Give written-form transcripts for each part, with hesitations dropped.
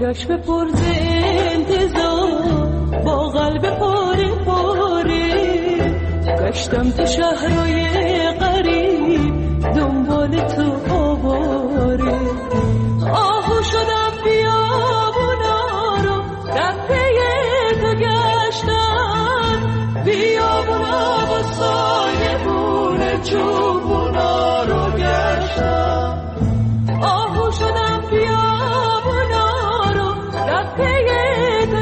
چشم پر ز انتظار با قلب پاره پاره گشتم تو شهرهای غریب دنبال تو آواره آهو شدم بیابونا رو در پی تو گشتم بیابونا با سایبون چوبونا رو گشتم آهو شدم بیابونا رو در پی تو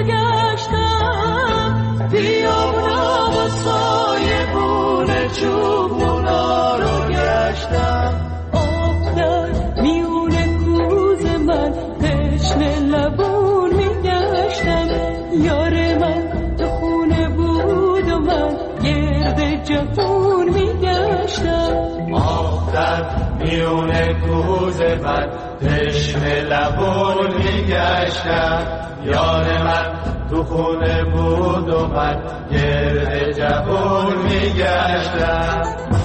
گشتم بیابونا با سایبون چوبونا رو گشتم آب در میون کوز من تشنه لبون میگشتم یار من تو خونه بود و من گرد جهون میگشتم آب در میون کوز من تشنه لبون میگشتم یار من تو خونه بود و من گرد جهون میگشتم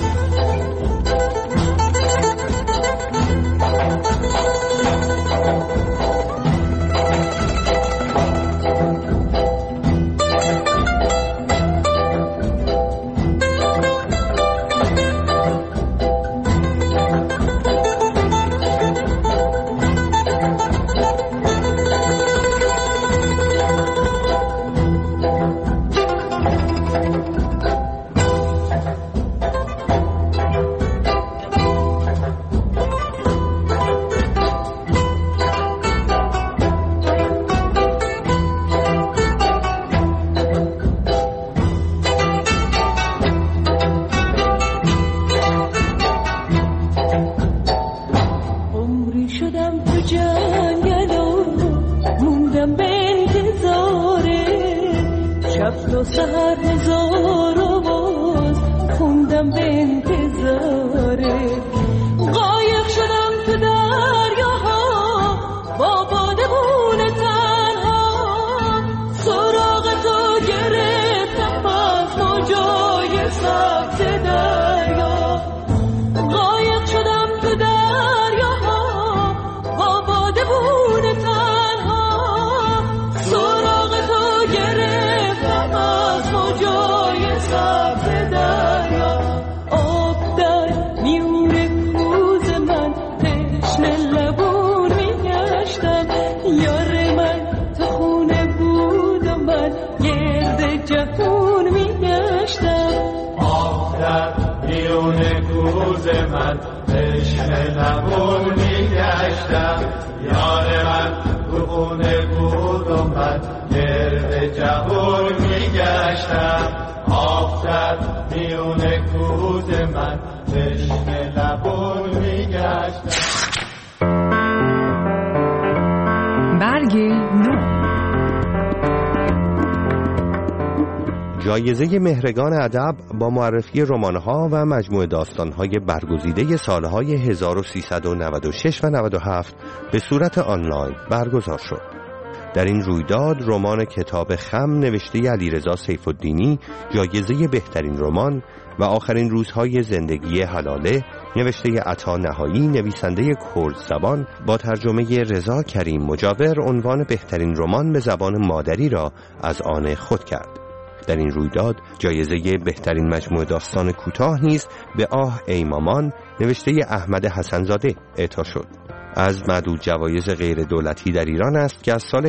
جایزه مهرگان ادب با معرفی رمان‌ها و مجموعه داستان‌های برگزیده سال‌های 1396 و 97 به صورت آنلاین برگزار شد. در این رویداد رمان کتاب خم نوشته علیرضا سیف‌الدینی جایزه بهترین رمان و آخرین روزهای زندگی حلاله نوشته عطا نهایی نویسنده کرد زبان با ترجمه رضا کریم مجاور عنوان بهترین رمان به زبان مادری را از آن خود کرد. در این رویداد جایزه بهترین مجموعه داستان کوتاه نیز به آه ای مامان نوشته احمد حسن‌زاده اعطا شد. از معدود جوایز غیر دولتی در ایران است که از سال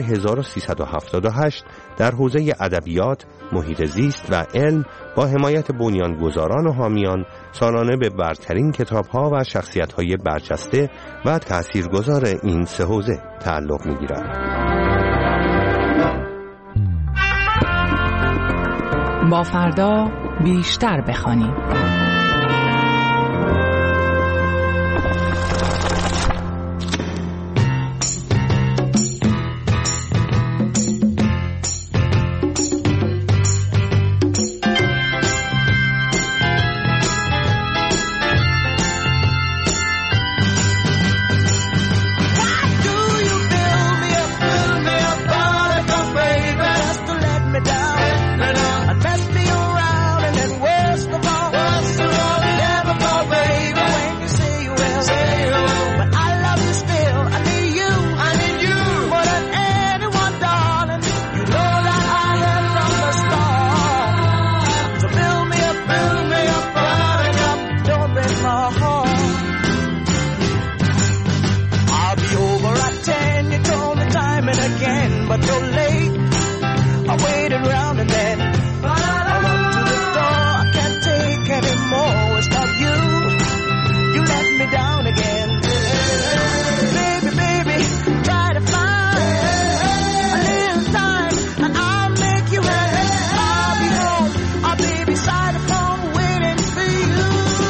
1378 در حوزه ادبیات، محیط زیست و علم با حمایت بنیانگذاران و حامیان سالانه به برترین کتاب‌ها و شخصیت‌های برجسته و تأثیرگذار این سه حوزه تعلق می‌گیرد. با فردا بیشتر بخوانیم. Mess me around and then worst of all down and then I run to the door. I can't take anymore. It's not you. You let me down again. Baby, baby, try to find a little time and I'll make you happy. I'll be home. I'll be beside the phone waiting for you.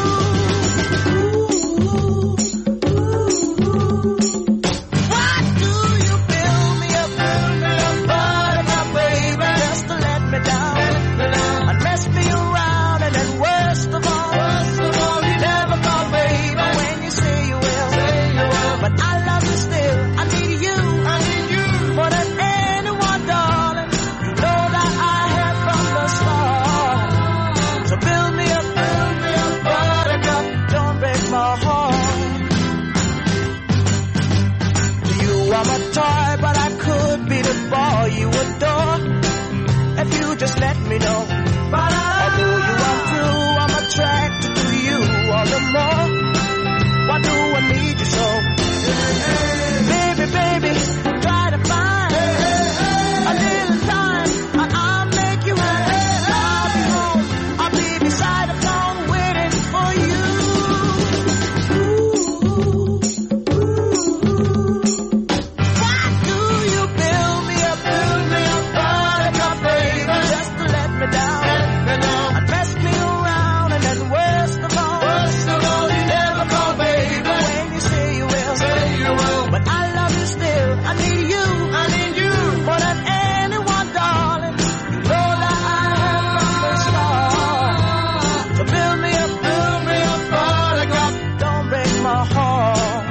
Why do you build me up, buttercup, baby, just to let me down and mess me around? And then worst of all, you never call, baby, when you say you will. But I love you still. I need you more than anyone, darling. You know that I have from the start. So build me up, buttercup, don't break my heart. You are my toy, but I could be the boy you adore if you just let me know. Although you are true, I'm attracted to you all the more. Why do I need you so? Baby, baby, try to find a little time and I'll make you happy. I'll be home, I'll be beside the phone waiting for you. Why do you build me up, buttercup, baby, just to let me down and mess me around? And then worst of all, you never call, baby, when you say you will. But I love you still. I need you more than anyone, darling. You know that I have from the start. So build me up, buttercup, don't break my heart.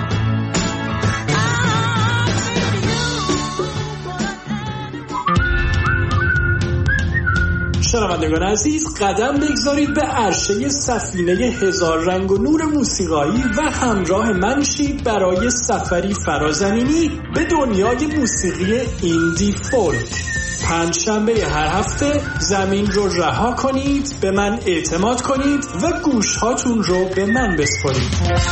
I need you more than anyone. شنوندگان عزیز، قدم بگذارید به عرشه سفینه هزار رنگ و نور موسیقایی و همراه من شید برای سفری فرازمینی به دنیای موسیقی ایندی فولک. پنجشنبه هر هفته زمین رو رها کنید، به من اعتماد کنید و گوشهاتون رو به من بسپارید.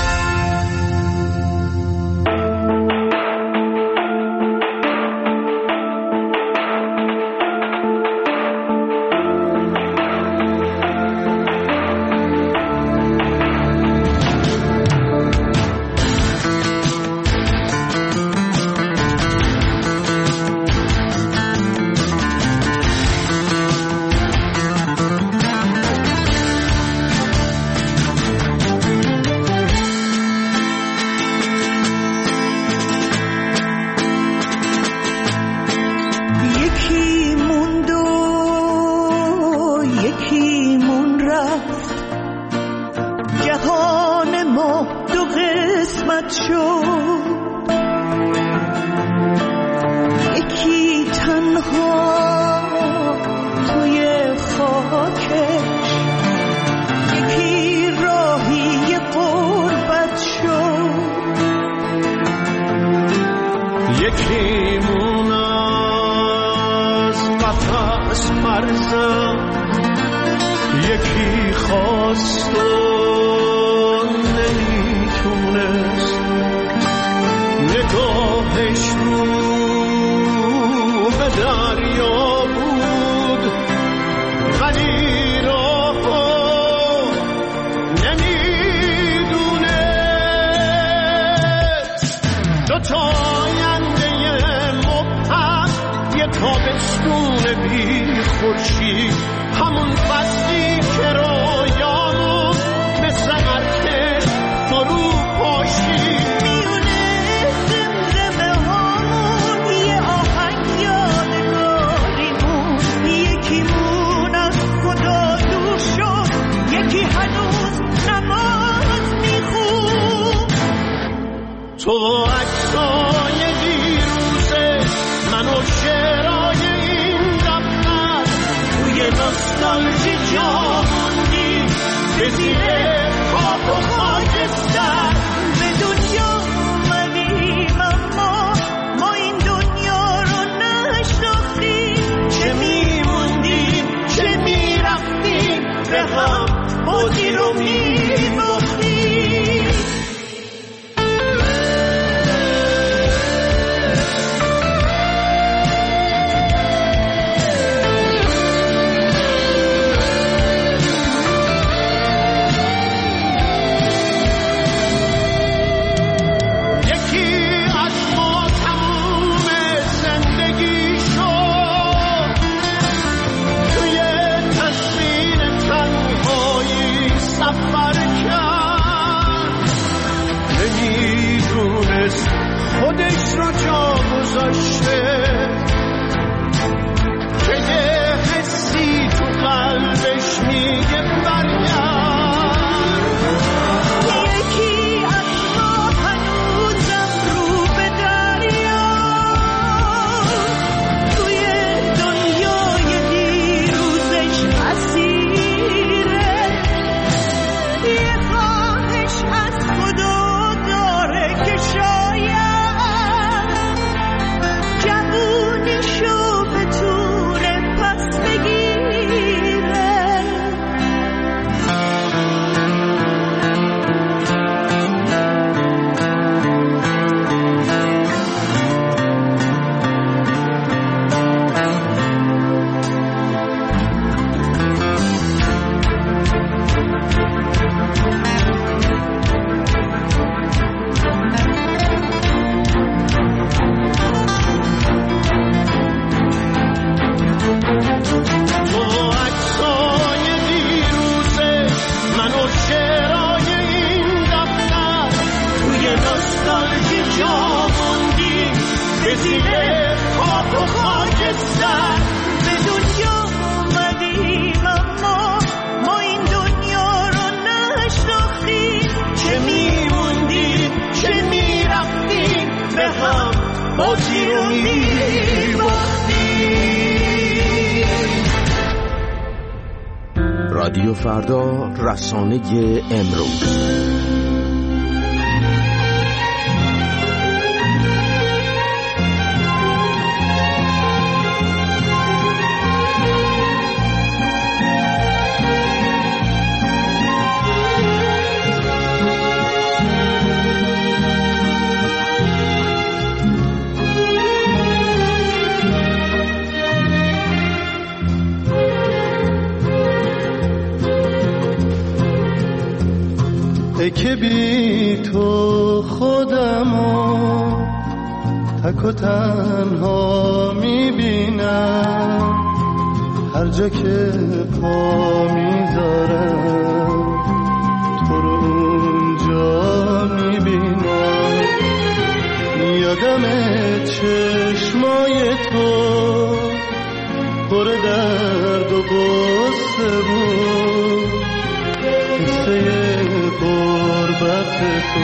یکی خواست و نمیتونست، نگاهش رو به دریا بود ولی راهو نمیدونست. دوتا آینده مبهم، یه تابستون بی خورشید، همون فصلی که رویامون مثل ارتش فرو پاشید. میونه زمزمه هامون یه آهنگ یادگاریمون، یکیمون از خدا دور شد، یکی هنوز نماز میخون. تو عکسای دیروزه من و شعرهای این دفتر، توی نوستالژی جا موندی به زیر خاک و خاکستر. به دنیا اومدیم اما ما این دنیا رو نشناختیم، چه میموندیم چه میرفتیم به هم بازی رو میباختیم. بازی رو می‌باختی. رادیو فردا، رسانه امروز. ای که بی تو خودمو تک و تنها میبینم، هر جا که پا میذارم تو رو اونجا میبینم. یادم چشمای تو پر درد و غصه بود، قصه غربت تو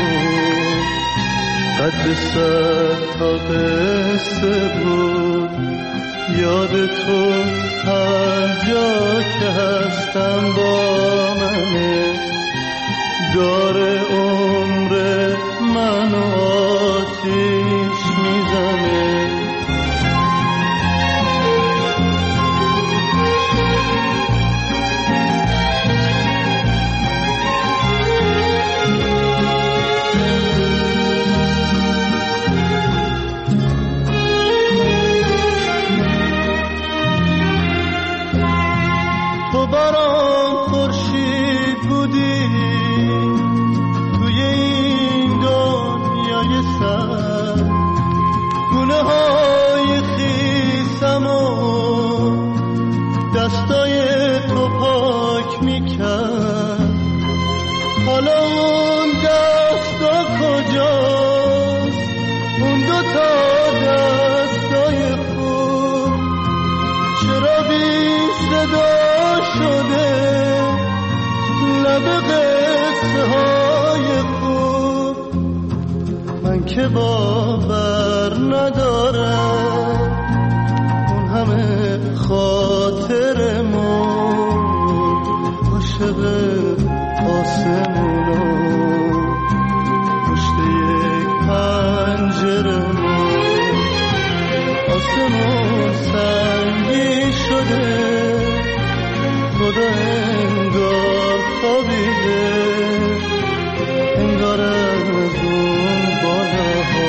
قد 100 تا قصه بود. یاد تو هر جا که هستم با منه، داره عمر منو آتیش میزنه. تو برام خورشید بودی توی این دنیای سر، گونه های خیسم و دستای تو پاک میکرد. حالا اون دستا کجاست، اون 2 تا دستای خوب چرا بی صدا شده؟ لب قصه های خوب من که باور ندارم، اون همه خاطرمون عاشق آسمونا پشت یک پنجرمون. آسمون سنگی شده، خدا انگار خوابیده، انگار از اون بالاها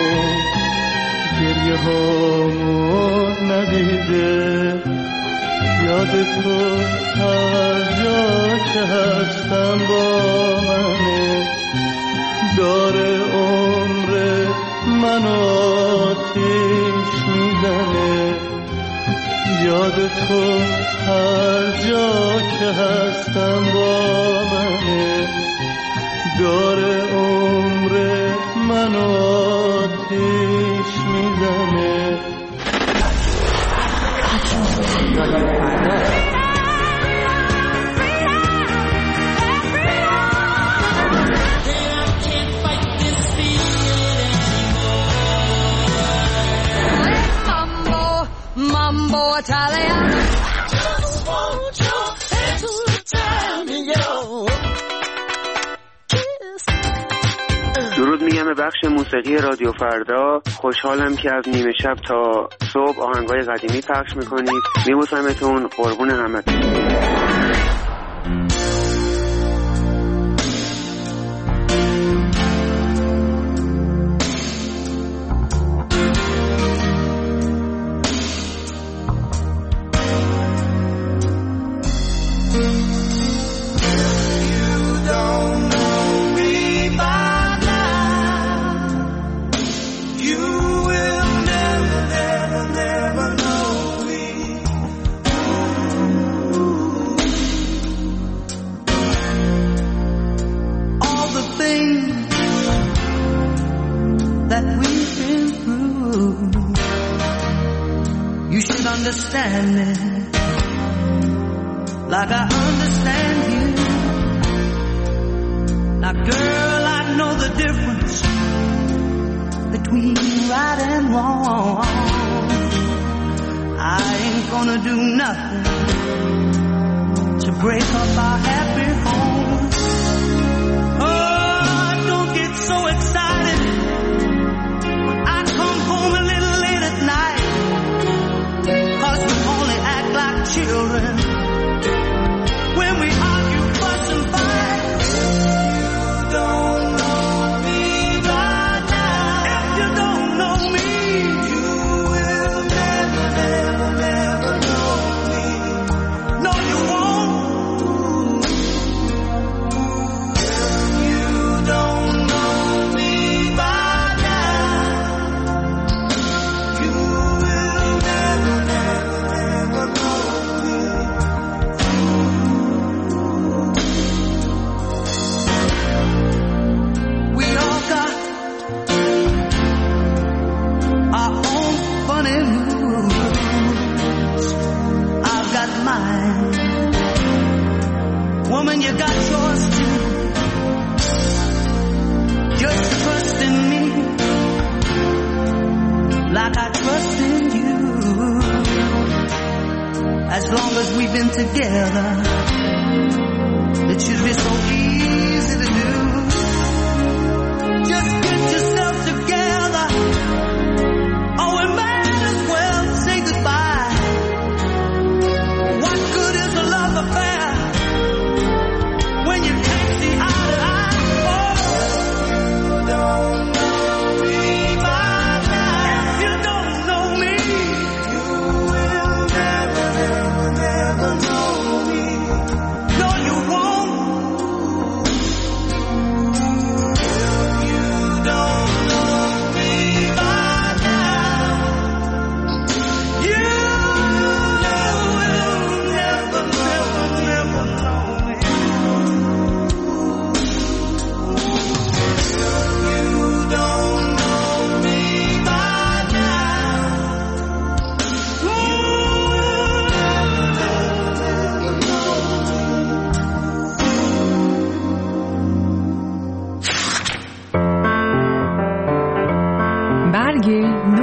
گریه هامون ندیده. یاد تو هر جا که هستم با منه، داره عمر منو آتیش میزنه. یاد تو هر جا که هستم با منه، داره عمر منو آتیش میزنه. Mambo Italian. درود میگم به بخش موسیقی رادیو فردا. خوشحالم که از نیمه شب تا صبح آهنگای قدیمی پخش میکنید. میبوسمتون، قربون همتون. Understand me like I understand you. Now girl, I know the difference between right and wrong. I ain't gonna do nothing to break up our happy home. Oh, don't get so excited when I come home a little late at night, 'cause we only act like children when we argue, fuss and fight. You don't know me by now. If you don't know me, you will never, never, never know me. No, you won't. You don't know me by now. You will never, never, never know me. We all got our own funny moves. I've got mine. Woman, you got yours too. Just trust in me like I trust in you. As long as we've been together, it should be so easy to do. Just get yourself together, or we might as well say goodbye. What good is a love affair when you can't see eye to eye? Oh, you don't know me by now. If you don't know me, you will never, never, never know me. No, you won't. You don't know me by now. You will never, never, never know me. You don't know me by now. You will never, never know me. برگ نو.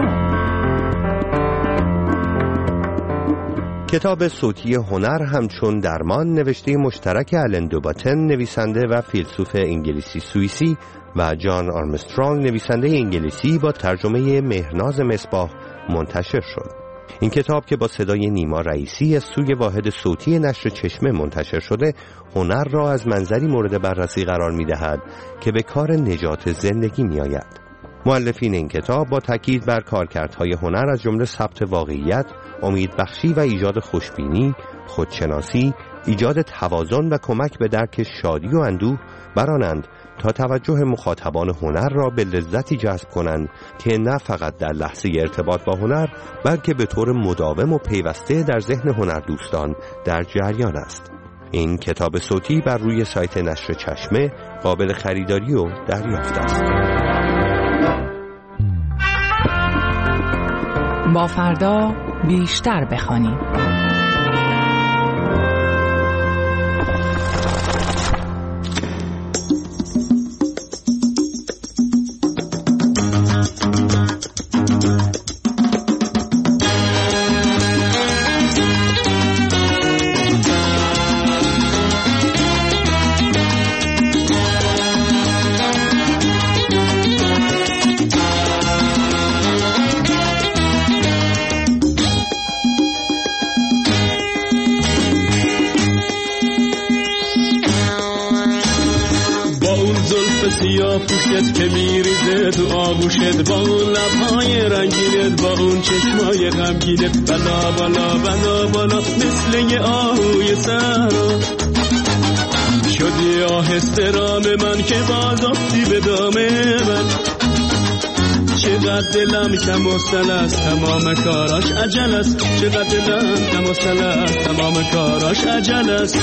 کتاب صوتی هنر همچون درمان نوشته مشترک آلن دوباتن نویسنده و فیلسوف انگلیسی سوئیسی و جان آرمسترانگ نویسنده انگلیسی با ترجمه مهرناز مصباح منتشر شد. این کتاب که با صدای نیما رئیسی از سوی واحد صوتی نشر چشمه منتشر شده، هنر را از منظری مورد بررسی قرار می‌دهد که به کار نجات زندگی می‌آید. مؤلفین این کتاب با تاکید بر کارکردهای هنر از جمله ثبت واقعیت، امیدبخشی و ایجاد خوشبینی، خودشناسی، ایجاد توازن و کمک به درک شادی و اندوه برانند تا توجه مخاطبان هنر را به لذتی جذب کنند که نه فقط در لحظه ارتباط با هنر بلکه به طور مداوم و پیوسته در ذهن هنردوستان در جریان است. این کتاب صوتی بر روی سایت نشر چشمه قابل خریداری و دریافت است. با فردا بیشتر بخوانیم. سیاه پوشت که میریزه تو آغوشت، با اون لبهای رنگینت، با اون چشمای غمگینت، بلا بالا بلا بالا مثل یه آهوی سهرا شدی آهسته رام من که باز افتی به دام من. چقدر دلم کم و سل است تمام کاراش عجل است، چقدر دلم کم و سل است تمام کاراش عجل است.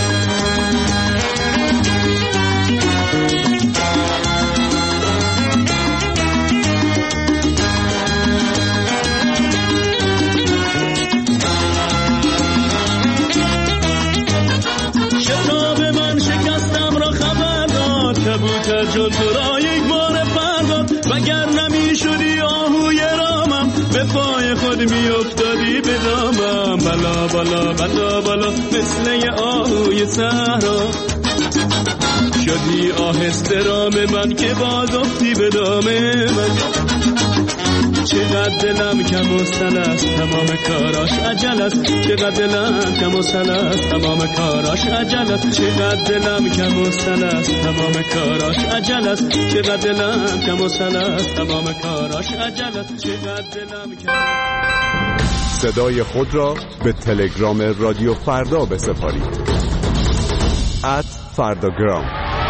کبوتر جل تو را یک بار پرداد، وگر نمی شدی آهوی بالا بالا بالا مثل یه آهوی صحرا. شدی آهسته رام من که باز افتی به دام من. چقدر دلم کم و سل است تمام کاراش عجل است. چقدر دلم کم و سل است تمام کاراش عجل است. چقدر دلم کم و سل است تمام کاراش عجل است. چقدر دلم کم و سل است تمام کاراش عجل است. چقدر دلم کم. صدای خود را به تلگرام رادیو فردا بسپارید. @فرداگرام.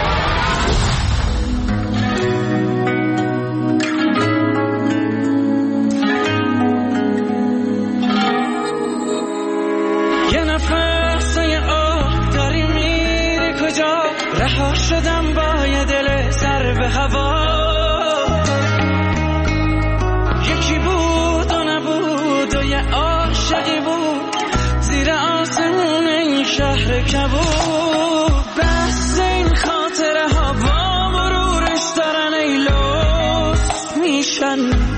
یه نفس یه آه داری میری کجا؟ رها شدم با یه دل سر به هوا. یکی بود و نبود و یه عاشقی بود زیر آسمون این شهر کبود. بس این خاطره ها با مرورش دارن ای لطف میشن.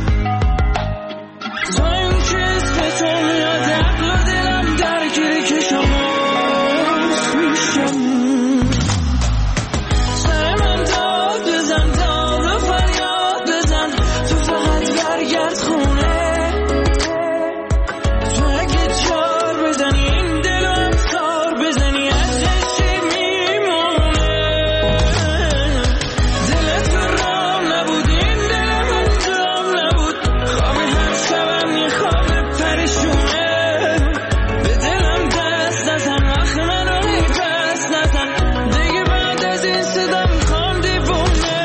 تو این که اسم تو میاد عقل و دلم درگیری که شماست میشن. سر من داد بزن داد و فریاد بزن تو فقط برگرد خونه. تو اگه جار بزنی این دل و امسار بزنی ازش چی میمونه. دلت تو رام نبود این دل من جام نبود. خواب هر شبم یه خواب پریشونه. به دلم دست نزن وقت منو پس نزن. دیگه بعد از این صدا میخوام دیوونه.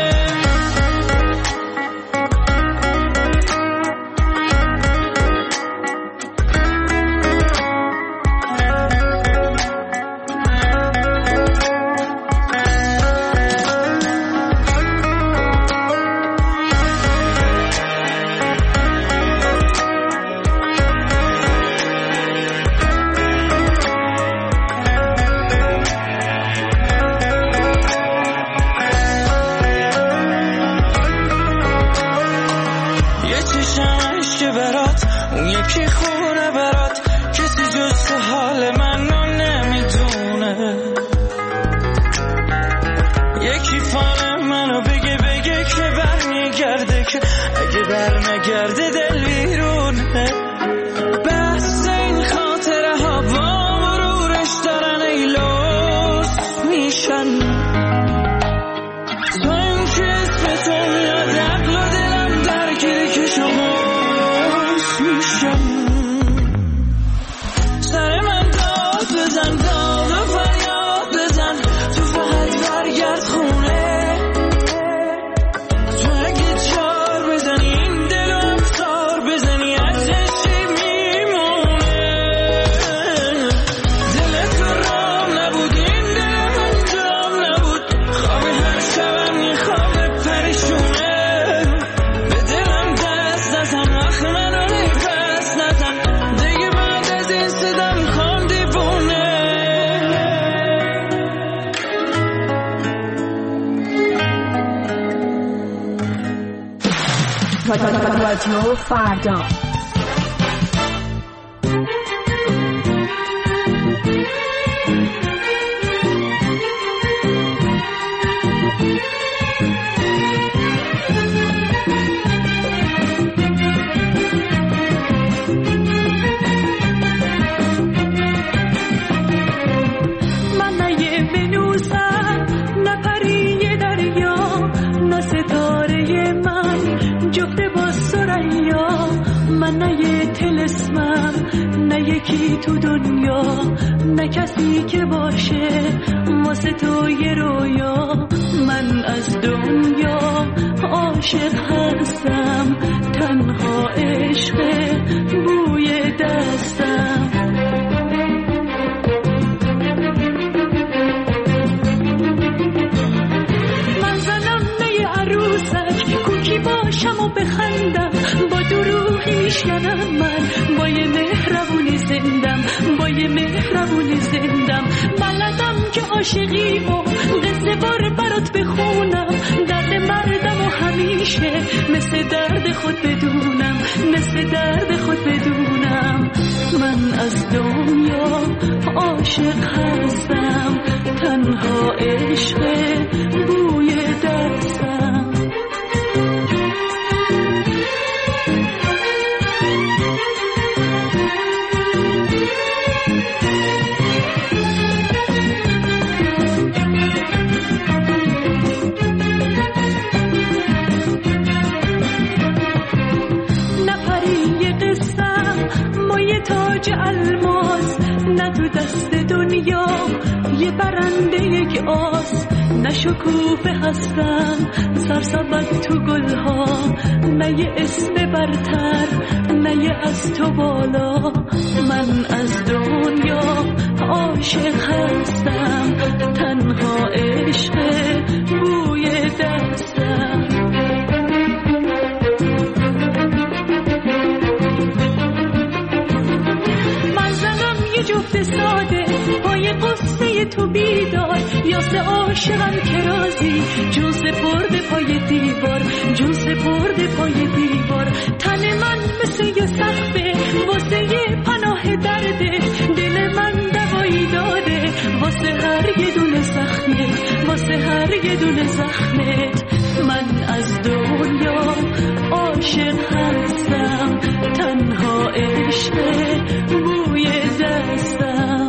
یه چشمش که برات اون یکی خونه برات. کسی جز تو حال منو نمیدونه. یکی فال منو بگه که برمیگرده که اگه برنگرده دل بیرونه. بس این خاطره ها با مرورش دارن ای لطف میشن. تو این که اسم تو میاد عقل و دلم درگیری که شماست میشن. سر من داد بزن داد و فریاد بزن تو فقط برگرد خونه. تو اگه جار بزنی این دل و امسار بزنی ازش چی میمونه. دلت تو رام نبود این دل من جام نبود. خواب هر شبم یه خواب پریشونه. به دلم دست نزن وقت منو پس نزن. دیگه بعد از این صدا میخوام دیوونه. رادیو فردا. من نه یه منوزم نه پری دریا نه ستاره من جفت با سریا. من نه یه طلسمم نه یکی تو دنیا نه کسی که باشه واسه تو یه رویا. من از دنیا عاشق هستم تنها عشق بوی دستم. من زنم نه عروسک کوکی باشم و بخندم. با دروغی میشکنم من با یه مهربونی زندم. با یه مهربونی زندم. بلدم که عاشقی و قصه بار برات بخونم. درد مردم و همیشه مثل درد خود بدونم. مثل درد خود بدونم. من از دنیا عاشق هستم، تنها عشق بوی دستم. تاج الماس نه تو دست دنیا یه برنده یک آس، نه شکوفه هستم سرسبد تو گلها، نه یه اسم برتر نه یه از تو بالا. من از دنیا عاشق هستم، تنها عشق بوی دستم. جفت ساده پای قصه تو بیدار، یا سه عاشقم که رازی جون سپرده پای دیوار، جون سپرده پای دیوار. تن من مثل یه سخته واسه یه پناه درده، دل من دوایی داده واسه هر یه دونه زخمت، واسه هر یه دونه زخمت. من از دنیا عاشق هستم، تنها عشق بوی دستم.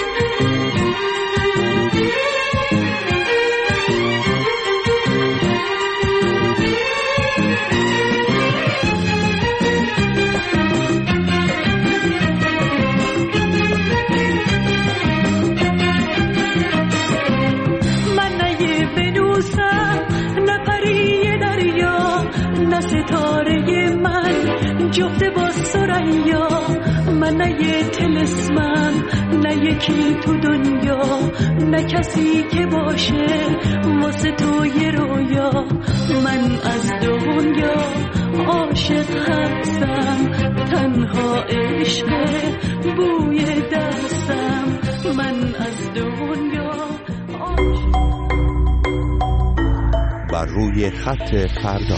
من نه یه ونوسم نه پری دریا، نه ستاره من جفت با ثریا. من نه یه طلسمم نه یکی تو دنیا، نه کسی که باشه واسه تو یه رویا. من از دنیا عاشق هستم، تنها عشق بوی دستم. من از دنیا بر روی خط فردا.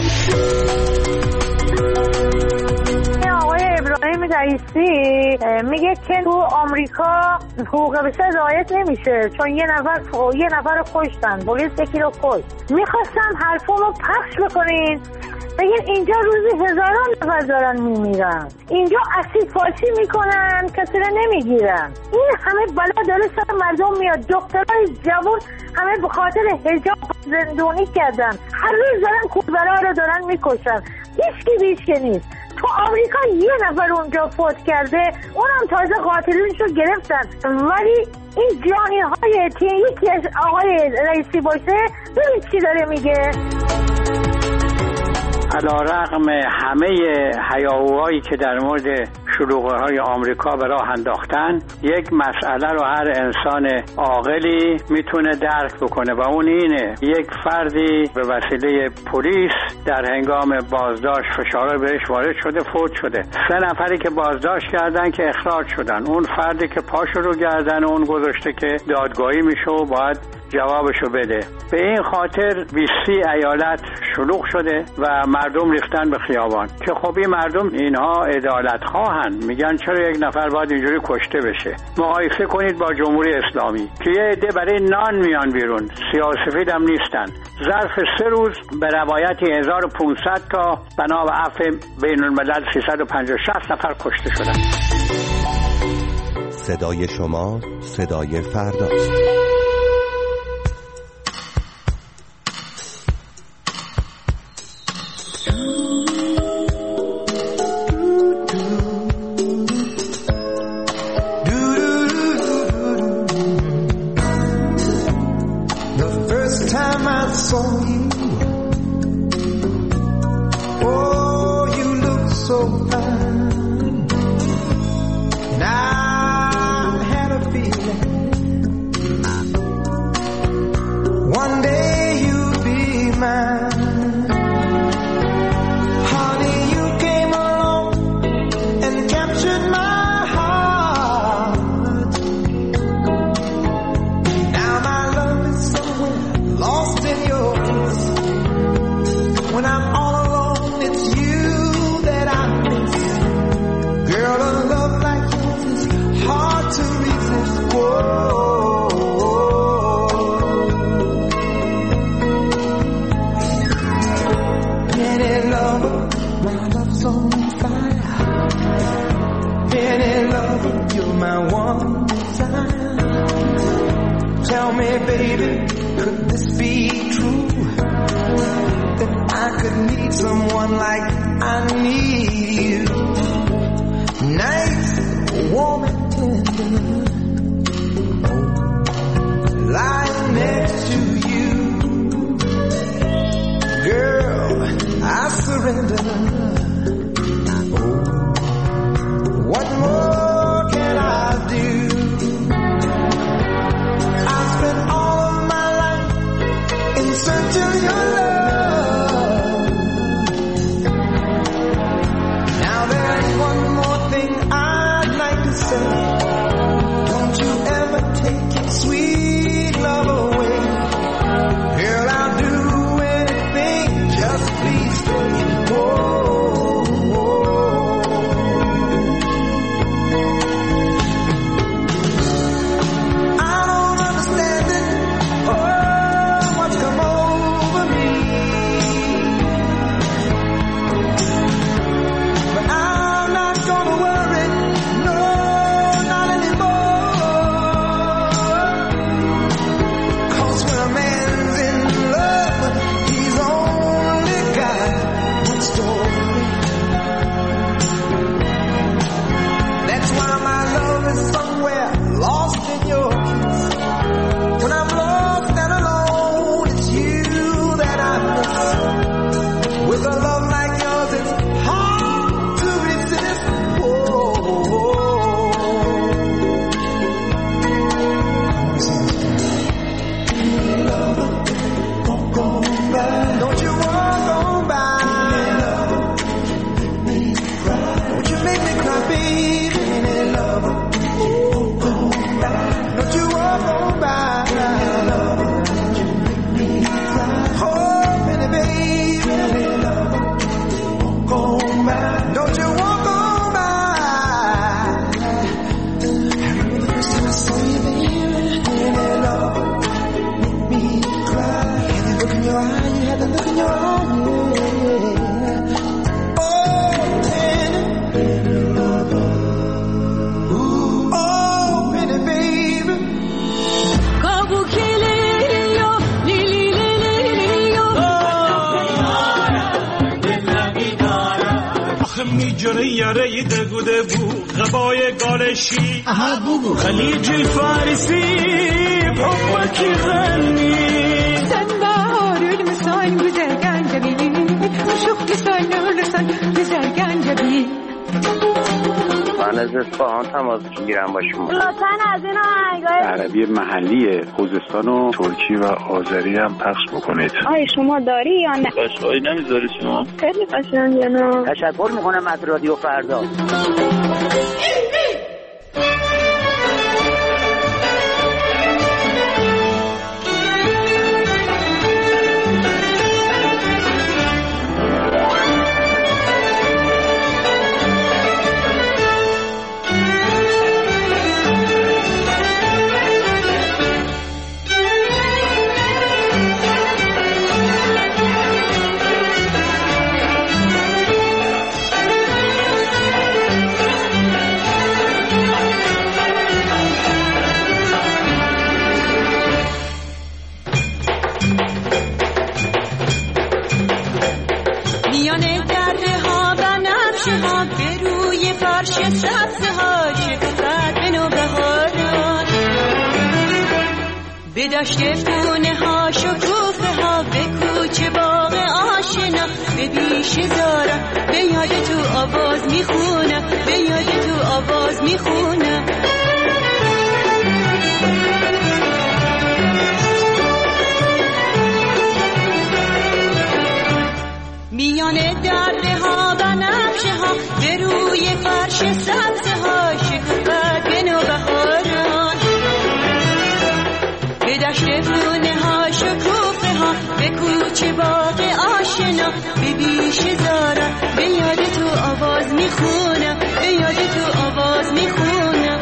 رئیسی میگه که تو آمریکا حقوق بشر رعایت نمیشه چون یه نفر کشتن، پلیس یکی رو کشت. میخواستم حرفمو پخش بکنین بگین اینجا روزی هزاران نفر دارن میمیرن، اینجا اسید فارسی میکنن کسی رو نمیگیرن. این همه بلا داره سر مردم میاد. دخترای جوان همه به خاطر حجاب زندونی کردن، هر روز دارن کودبرا رو دارن میکشن، هیچکی نیست. تو آمریکا یه نفر اونجا فوت کرده، اونم تازه قاتلینش رو گرفتن. ولی این جانی های یکی از آقای رئیسی باشه ببین چی داره میگه. علیرغم همه هیاهوهایی که در مورد شلوغی‌های آمریکا به راه انداختن، یک مسئله رو هر انسان عاقلی میتونه درک بکنه و اون اینه: یک فردی به وسیله پلیس در هنگام بازداشت فشار بهش وارد شده، فوت شده. 3 نفری که بازداشت کردن که اخراج شدن. اون فردی که پاشو رو گردن اون گذاشته که دادگاهی میشه و باید جوابشو بده. به این خاطر 20 ایالت شلوغ شده و مردم ریختن به خیابان که خب این مردم اینها عدالت خواهن، میگن چرا یک نفر باید اینجوری کشته بشه. مقایسه کنید با جمهوری اسلامی که یه عده برای نان میان بیرون، سیاه‌وسفید هم نیستن. ظرف 3 روز به روایتی 1500 تا بنا به عفو بین الملل 350-60 نفر کشته شدن. صدای شما صدای فرداست. When I'm all alone, it's you that I miss. Tell me, baby, could this be true? That I could need someone like I need you. Nice, warm and tender, lying next to you. Girl, I surrender. What more can I do? I spent all of my life in search of your love. Now there's one more thing I'd like to say. Don't you ever take your sweet love away. Girl, I'll do anything, just please stay. خليج الفارسي بحبك يغني سنبهار المسان گذرگن جبی شوخ لسان لسان گذرگن جبی من از اصفهان تماس میگیرم با شما. لطفاً از این آهنگای عربی محلی خوزستان و ترکی و آذری هم پخش بکنید. آیا شما داری یا نه؟ قشنگی نمیذاری شما؟ خیلی قشنگه نه. تشکر میکنم از رادیو فردا. به دشت فونه ها شکوفه ها به کوچه باغ آشنا به بیش زارم به یاد تو آواز میخونم به یاد تو آواز میخونم میانه درده ها و نقشه ها به روی فرش سبزه ها شکوفت به نوبهاران به دشت فونه ها شکوفه ها به کوچه باغ آشنا به بیش زارم به یاد تو آواز میخونم به یاد تو آواز میخونم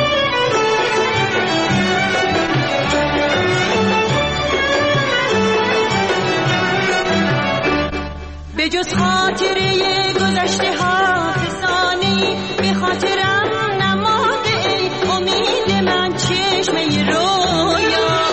به جز خاطره گذشته ها فسانه‌ای به خاطرم نماده ای امید من چشمه رویا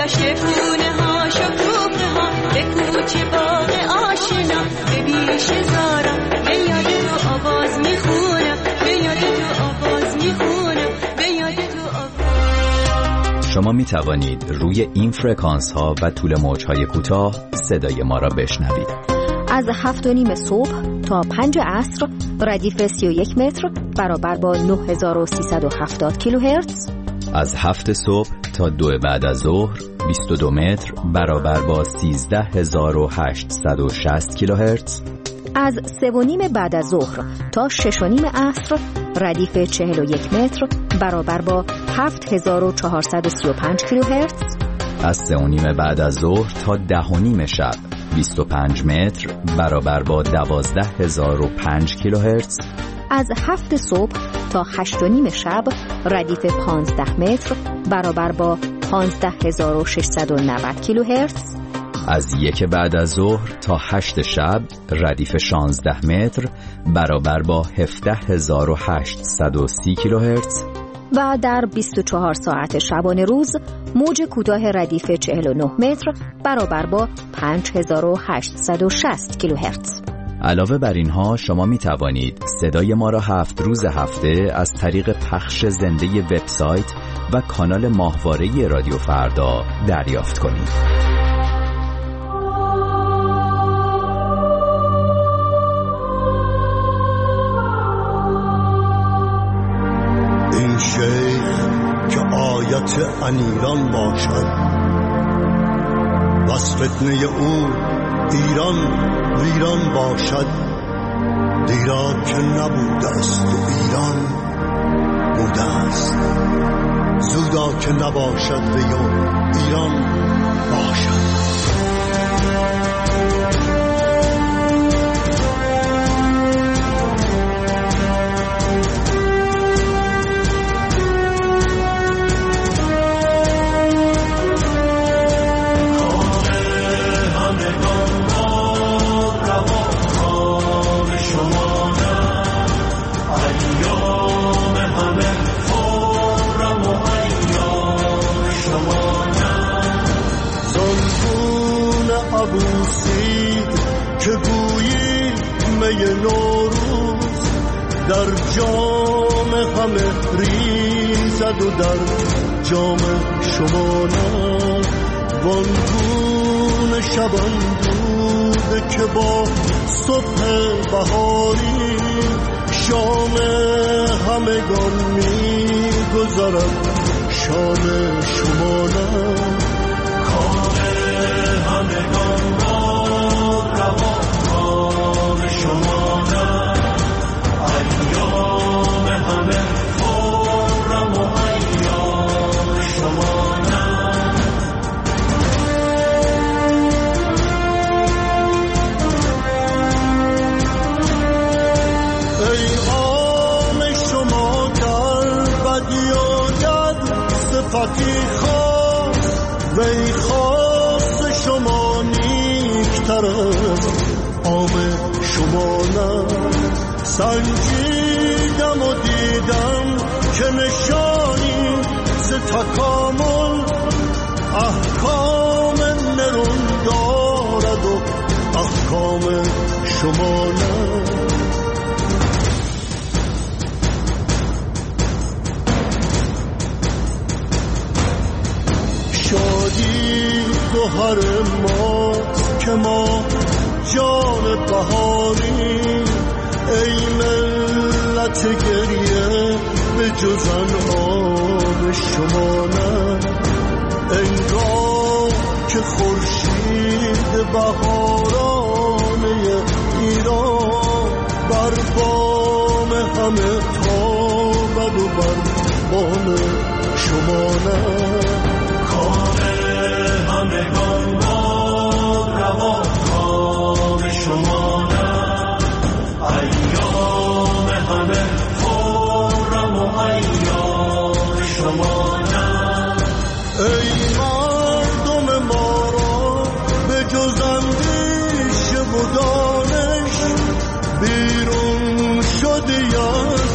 دشت خونه ها شکوفه ها به کوچه باغ آشنا به بیش زارم به یاد تو آواز میخونم به یاد تو آواز میخونم به یاد تو آواز. شما می توانید روی این فرکانس ها و طول موج های کوتاه صدای ما را بشنوید. از 7:30 صبح تا 5 عصر ردیف 31 متر برابر با 9370 کیلوهرتز. از 7 صبح تا 2 بعد از ظهر 22 متر برابر با 13860 کیلوهرتز. از 3:30 بعد از ظهر تا 6:30 عصر ردیف 41 متر برابر با 7435 کیلوهرتز. از 3:30 بعد از ظهر تا 10:30 شب 25 متر برابر با 12005 کیلوهرتز. از 7 صبح تا 8:30 شب ردیف 15 متر برابر با 15690 کیلوهرتز. از 1 بعد از ظهر تا 8 شب ردیف 16 متر برابر با 17830 کیلوهرتز. و در 24 ساعت شبانه روز موج کوتاه ردیف 49 متر برابر با 5860 کیلوهرتز. علاوه بر اینها شما می توانید صدای ما را 7 روز هفته از طریق پخش زنده وبسایت و کانال ماهواره رادیو فردا دریافت کنید. این شیخ که آیت انیران باشد بس فتنه او ایران ویران باشد. دیرا که نبوده است و ایران بوده است، زودا که نباشد و ایران باشد. که گویی می نوروز در جام همه ریزد و در جام شما نه. وانگونه شبان دوده که با صبح بهاری شام همگان می گذرد شام شما نه. کار همگان شما نه، ایام همه خرم و ایام شما نه. ای عام شما در بدی آید صفتی خاص و ای خاص شما نیکتر عام شما نه. سنجیدم و دیدم که نشانی ز تکامل احکام نرون دارد و احکام شما نه. شادی گوهر ماست که ما جان بهاری. ای ملت گریه به جز انعام شما نه. انگار که خورشید بهارانه ایران بر بام همه تابد و بر بام شما نه. کار همگان باد روا شما نه، ایام همه خرم و ایام شما نه. ای مردم ما را به جز اندیشه و دانش بیرون شدی از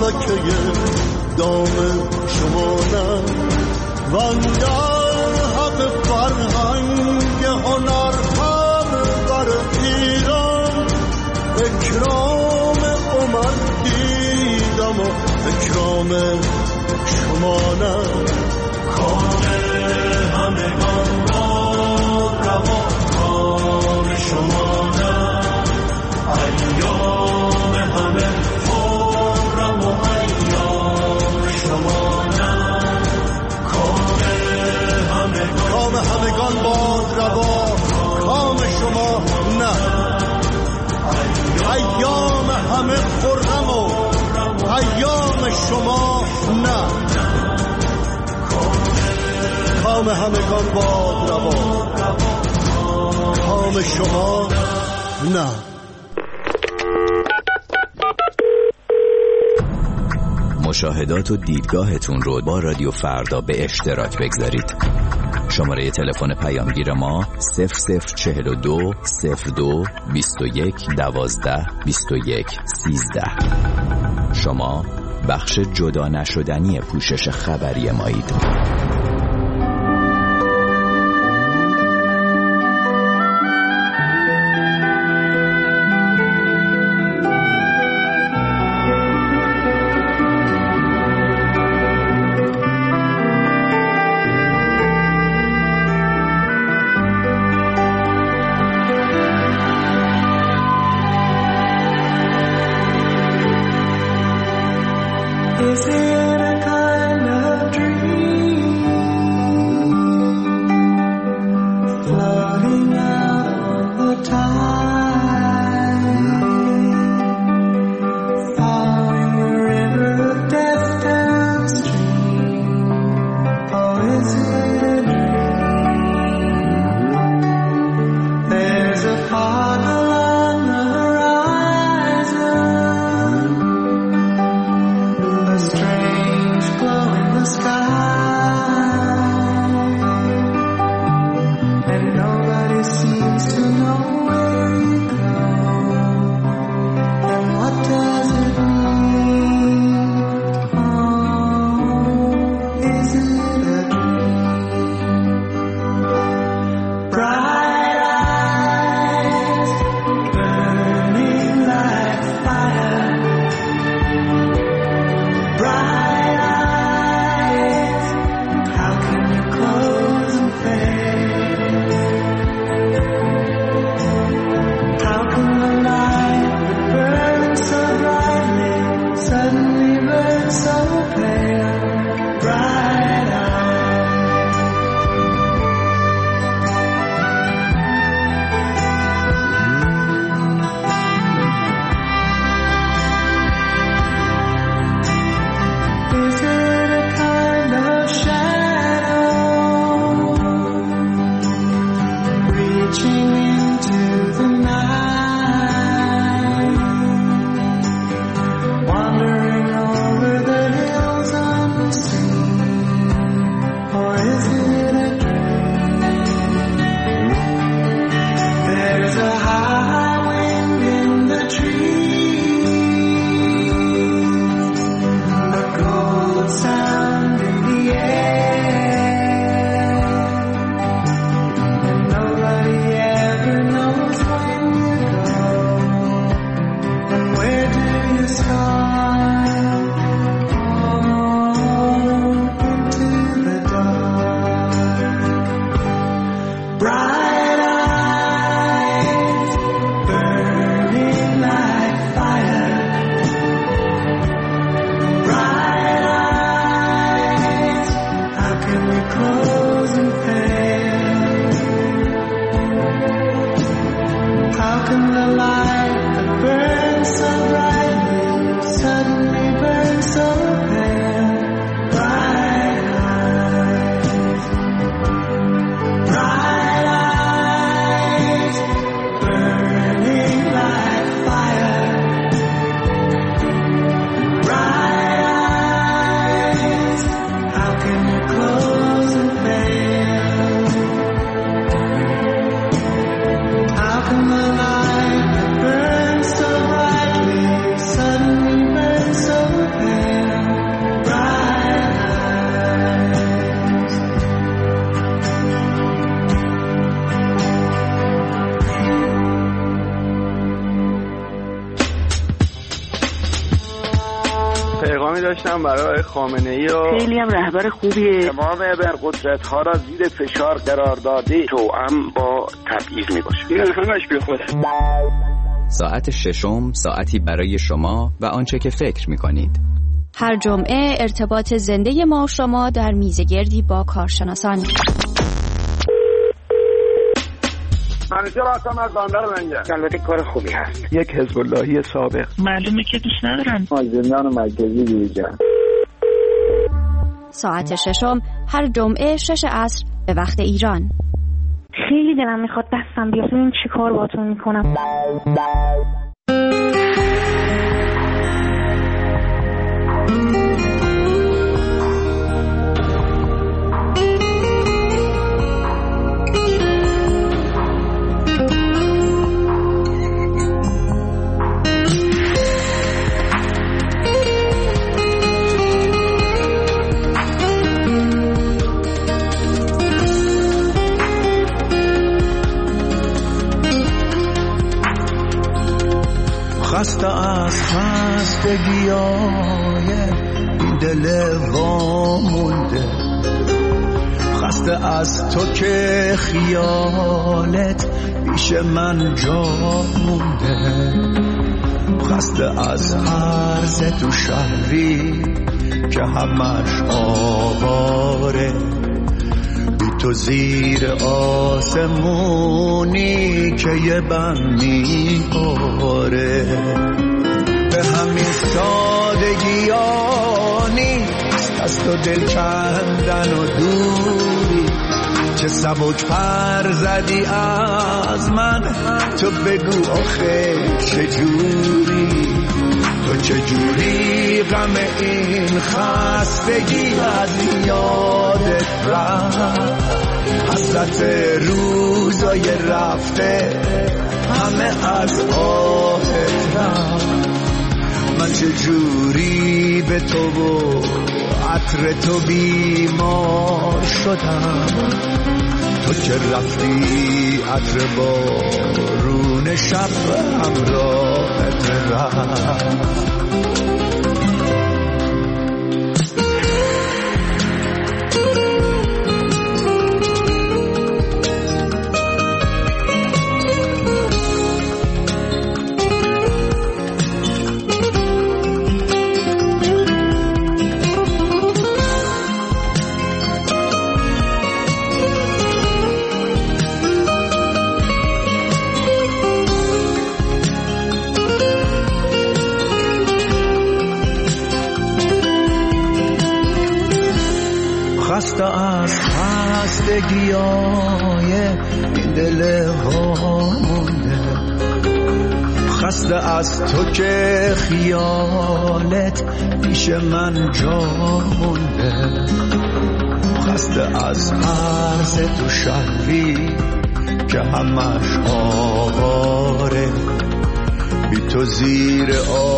مهلکه دام شما نه. و اندر چراغ فرهنگ هنر بر ایران اکرام عمر دیدم و اکرام شما نه. کام همگان باد روا کام شما نه. ایام همه خرم و ایام شما نه. کام همگان باد روا کام شما نه. ایام همه خرم و ایام شما نه. کام همگان باد روا کام شما نه. مشاهدات و دیدگاهتون رو با رادیو فردا به اشتراک بگذارید. شماره تلفن پیامگیر ما 0042 02 21 12 21 13. شما بخش جدا نشدنی پوشش خبری مایید. Is it a kind of dream floating out on the tide, following the river of death downstream? Or is it a dream? There's a fog along the horizon, a strange glow in the sky, and nobody seems to know where you go. And what does it mean? Oh, is it a dream? Bright eyes burning like fire. Bright eyes, how can you close and fade? How can the light that burns so brightly suddenly burn so pale? Bright Is it a kind of shadow reaching into the night, wandering over the hills of پیغامی داشتم برای خامنه‌ای و خیلی هم رهبر خوبیه. تمام ابرقدرت‌ها را زیر فشار قرار داده، توأم با تبعیض میباشه. این همش بی خوده. ساعت ششم ساعتی برای شما و آنچه که فکر می‌کنید. هر جمعه ارتباط زنده ما و شما در میزگردی با کارشناسان. منیجر هستم از بندر منگه. البته کار خوبی هست. یک حزب اللهی سابق. معلومه که دوست ندارن. زندان مرکزی دیگه. ساعت ششم هر جمعه 6 عصر به وقت ایران. خیلی دلم میخواد دستم بیاد. این چی کار باتون میکنم؟ خسته از خستگیای این دل وامونده، خسته از تو که خیالت پیش من جا مونده، خسته از عرض تو شهری که همش آواره، بی تو زیر آسمونی که یه بم میباره، به همین سادگی ها نیست از تو دل کندن و دوری، چه سبک پر زدی از من، تو بگو آخه چجوری، تو چجوری غم این خستگی از یادت رفت، حسرت روزای رفته همه از آهت رفت، من چجوری به تو و عطر تو بیمار شدم، تو که رفتی عطر بارون شب همراهت رفت. خسته از خستگیای این دل وامونده، خسته از تو که خیالت پیش من جا مونده، خسته از عرض تو شهری که همش آواره، بی تو زیر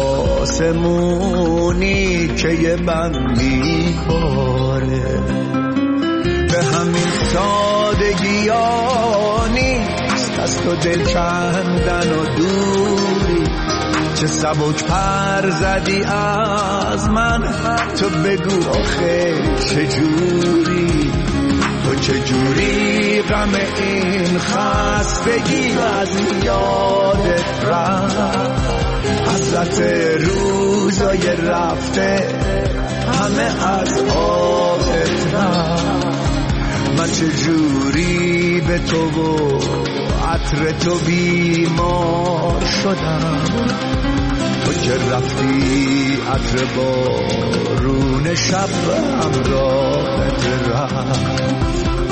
آسمونی که یه بم میباره، به همین سادگی ها نیست از تو دل کندن و دوری، چه سبک پر زدی از من، تو بگو آخه چجوری، تو چجوری غم این خستگی از یادت رفت، حسرت روزای رفته همه از آهت رفت، من چجوری به تو و عطر تو بیمار شدم، تو که رفتی عطر بارون شب همراهت رفت.